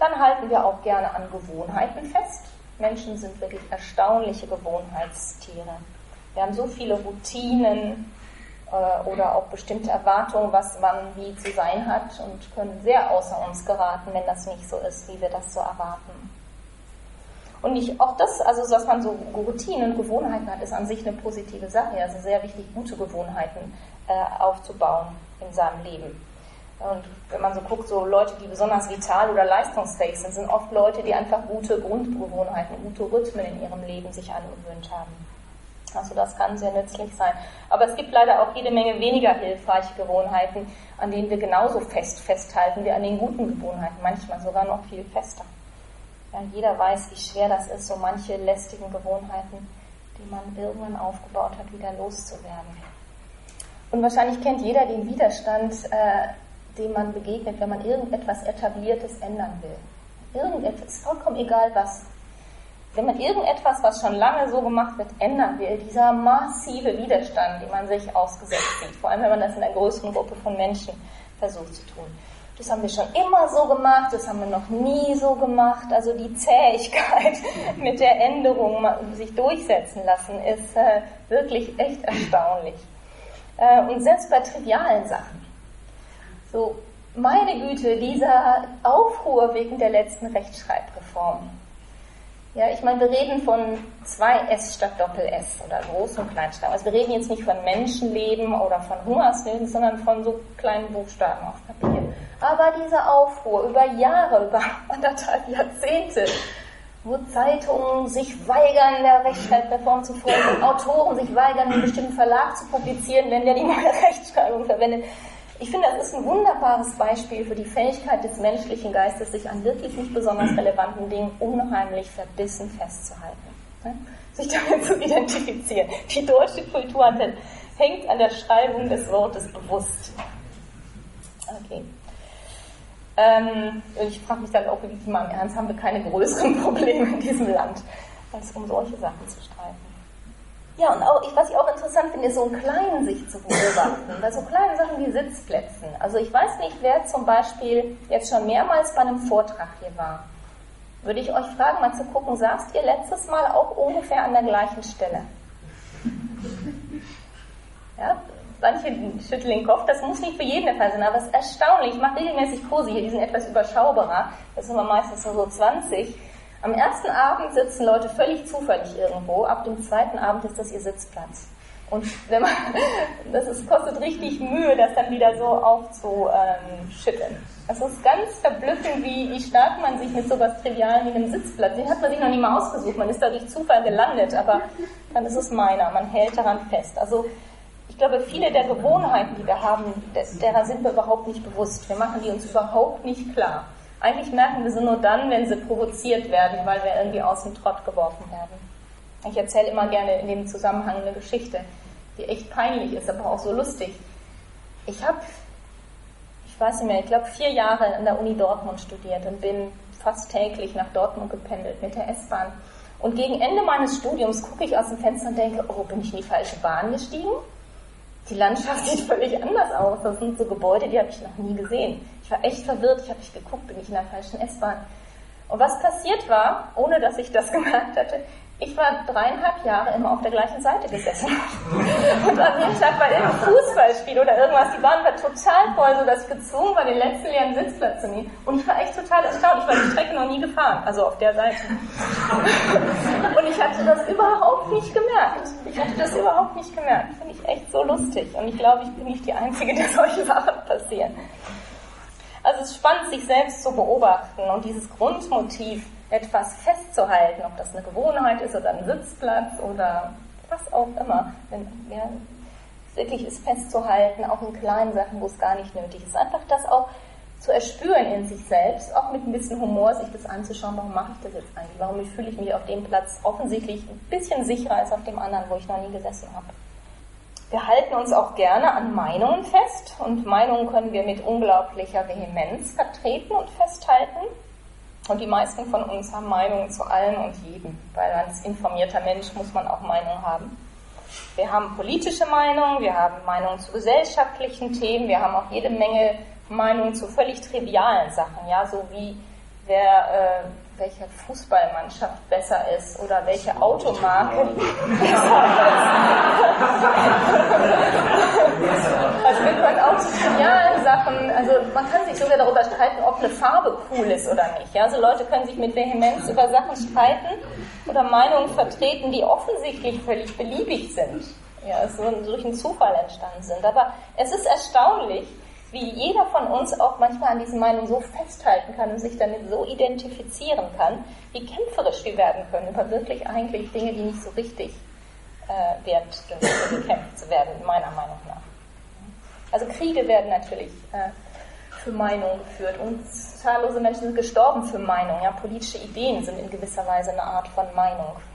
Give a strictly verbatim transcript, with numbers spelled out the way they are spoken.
Dann halten wir auch gerne an Gewohnheiten fest. Menschen sind wirklich erstaunliche Gewohnheitstiere. Wir haben so viele Routinen äh, oder auch bestimmte Erwartungen, was man wie zu sein hat, und können sehr außer uns geraten, wenn das nicht so ist, wie wir das so erwarten. Und nicht, auch das, also dass man so Routinen und Gewohnheiten hat, ist an sich eine positive Sache. Also sehr wichtig, gute Gewohnheiten äh, aufzubauen in seinem Leben. Und wenn man so guckt, so Leute, die besonders vital oder leistungsfähig sind, sind oft Leute, die einfach gute Grundgewohnheiten, gute Rhythmen in ihrem Leben sich angewöhnt haben. Also das kann sehr nützlich sein. Aber es gibt leider auch jede Menge weniger hilfreiche Gewohnheiten, an denen wir genauso fest festhalten wie an den guten Gewohnheiten, manchmal sogar noch viel fester. Ja, jeder weiß, wie schwer das ist, so manche lästigen Gewohnheiten, die man irgendwann aufgebaut hat, wieder loszuwerden. Und wahrscheinlich kennt jeder den Widerstand, äh, dem man begegnet, wenn man irgendetwas Etabliertes ändern will. Irgendetwas, ist vollkommen egal was. Wenn man irgendetwas, was schon lange so gemacht wird, ändern will, dieser massive Widerstand, den man sich ausgesetzt sieht, vor allem wenn man das in einer größeren Gruppe von Menschen versucht zu tun. Das haben wir schon immer so gemacht, das haben wir noch nie so gemacht. Also die Zähigkeit mit der Änderung sich durchsetzen lassen, ist äh, wirklich echt erstaunlich. Äh, und selbst bei trivialen Sachen. So, meine Güte, dieser Aufruhr wegen der letzten Rechtschreibreform. Ja, ich meine, wir reden von zwei S statt Doppel-S oder Groß- und Kleinschreiben. Also wir reden jetzt nicht von Menschenleben oder von Hungersnöten, sondern von so kleinen Buchstaben auf Papier. Aber dieser Aufruhr über Jahre, über anderthalb Jahrzehnte, wo Zeitungen sich weigern, der Rechtschreibreform zu folgen, und Autoren sich weigern, einen bestimmten Verlag zu publizieren, wenn der die neue Rechtschreibung verwendet. Ich finde, das ist ein wunderbares Beispiel für die Fähigkeit des menschlichen Geistes, sich an wirklich nicht besonders relevanten Dingen unheimlich verbissen festzuhalten. Ne? Sich damit zu identifizieren. Die deutsche Kultur hängt an der Schreibung des Wortes bewusst. Okay. Ähm, ich frage mich dann auch wirklich mal im Ernst, haben wir keine größeren Probleme in diesem Land, als um solche Sachen zu streiten. Ja, und auch, was ich auch interessant finde, ist so einen kleinen sich zu beobachten, bei so kleinen Sachen wie Sitzplätzen. Also ich weiß nicht, wer zum Beispiel jetzt schon mehrmals bei einem Vortrag hier war. Würde ich euch fragen, mal zu gucken, saßt ihr letztes Mal auch ungefähr an der gleichen Stelle? Ja, manche schütteln den Kopf, das muss nicht für jeden der Fall sein, aber es ist erstaunlich. Ich mache regelmäßig Kurse hier, die sind etwas überschaubarer, das sind wir meistens nur so zwanzig. Am ersten Abend sitzen Leute völlig zufällig irgendwo, ab dem zweiten Abend ist das ihr Sitzplatz. Und wenn man, das ist, kostet richtig Mühe, das dann wieder so aufzuschütteln. Es ist ganz verblüffend, wie, wie stark man sich mit sowas Trivialen wie einem Sitzplatz, den hat man sich noch nie mal ausgesucht, man ist da durch Zufall gelandet, aber dann ist es meiner, man hält daran fest. Also ich glaube, viele der Gewohnheiten, die wir haben, derer sind wir überhaupt nicht bewusst. Wir machen die uns überhaupt nicht klar. Eigentlich merken wir sie nur dann, wenn sie provoziert werden, weil wir irgendwie aus dem Trott geworfen werden. Ich erzähle immer gerne in dem Zusammenhang eine Geschichte, die echt peinlich ist, aber auch so lustig. Ich habe, ich weiß nicht mehr, ich glaube vier Jahre an der Uni Dortmund studiert und bin fast täglich nach Dortmund gependelt mit der S-Bahn. Und gegen Ende meines Studiums gucke ich aus dem Fenster und denke, oh, bin ich in die falsche Bahn gestiegen? Die Landschaft sieht völlig anders aus. Das sind so Gebäude, die habe ich noch nie gesehen. Ich war echt verwirrt. Ich habe nicht geguckt, bin ich in der falschen S-Bahn. Und was passiert war, ohne dass ich das gemerkt hatte, ich war dreieinhalb Jahre immer auf der gleichen Seite gesessen. Und an dem Tag war irgendein Fußballspiel oder irgendwas. Die Bahn war total voll, sodass ich gezwungen war, den letzten leeren Sitzplatz zu nehmen. Und ich war echt total erstaunt. Ich war die Strecke noch nie gefahren, also auf der Seite. Und ich hatte das überhaupt nicht gemerkt. Ich hatte das überhaupt nicht gemerkt. Finde ich echt so lustig. Und ich glaube, ich bin nicht die Einzige, der solche Sachen passieren. Also es ist spannend, sich selbst zu beobachten und dieses Grundmotiv, etwas festzuhalten, ob das eine Gewohnheit ist oder ein Sitzplatz oder was auch immer. Wenn, ja, wirklich ist festzuhalten, auch in kleinen Sachen, wo es gar nicht nötig ist. Einfach das auch zu erspüren in sich selbst, auch mit ein bisschen Humor, sich das anzuschauen, warum mache ich das jetzt eigentlich? Warum fühle ich mich auf dem Platz offensichtlich ein bisschen sicherer als auf dem anderen, wo ich noch nie gesessen habe? Wir halten uns auch gerne an Meinungen fest und Meinungen können wir mit unglaublicher Vehemenz vertreten und festhalten. Und die meisten von uns haben Meinungen zu allem und jedem, weil als informierter Mensch muss man auch Meinungen haben. Wir haben politische Meinungen, wir haben Meinungen zu gesellschaftlichen Themen, wir haben auch jede Menge Meinungen zu völlig trivialen Sachen, ja, so wie wer, äh, welche Fußballmannschaft besser ist oder welche Automarke besser ist. Also wir können auch zu trivialen Sachen, also man kann sich sogar darüber streiten, ob eine Farbe cool ist oder nicht. Ja? Also Leute können sich mit Vehemenz über Sachen streiten oder Meinungen vertreten, die offensichtlich völlig beliebig sind, ja, so durch einen Zufall entstanden sind. Aber es ist erstaunlich, wie jeder von uns auch manchmal an diesen Meinungen so festhalten kann und sich damit so identifizieren kann, wie kämpferisch wir werden können über wirklich eigentlich Dinge, die nicht so richtig äh, wert sind, bekämpft zu werden, meiner Meinung nach. Also Kriege werden natürlich äh, für Meinung geführt und zahllose Menschen sind gestorben für Meinung. Ja? Politische Ideen sind in gewisser Weise eine Art von Meinung.